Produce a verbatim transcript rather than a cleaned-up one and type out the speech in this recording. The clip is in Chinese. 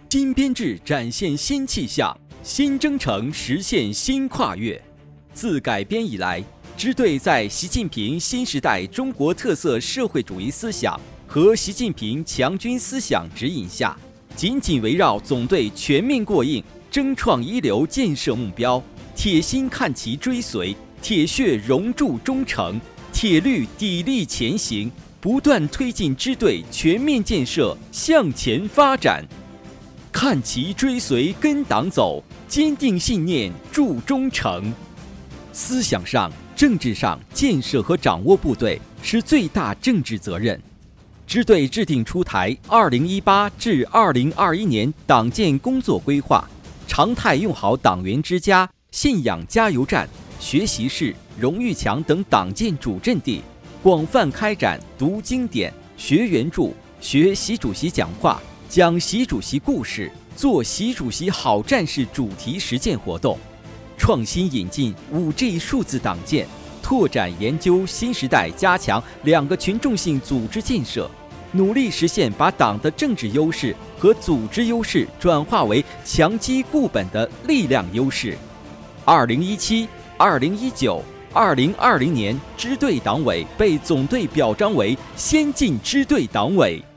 新编制展现新气象，新征程实现新跨越。自改编以来，支队在习近平新时代中国特色社会主义思想和习近平强军思想指引下，紧紧围绕总队全面过硬、争创一流建设目标，铁心看齐追随，铁血熔铸忠诚，铁律砥砺前行，不断推进支队全面建设向前发展。看齐追随跟党走，坚定信念铸忠诚。思想上、政治上建设和掌握部队是最大政治责任。支队制定出台二零一八至二零二一年党建工作规划，常态用好党员之家、信仰加油站、学习室、荣誉墙等党建主阵地，广泛开展读经典、学原著、学习主席讲话、讲习主席故事、做习主席好战士主题实践活动，创新引进 五 G 数字党建，拓展研究新时代加强两个群众性组织建设，努力实现把党的政治优势和组织优势转化为强基固本的力量优势。二零一七、二零一九、二零二零年支队党委被总队表彰为先进支队党委。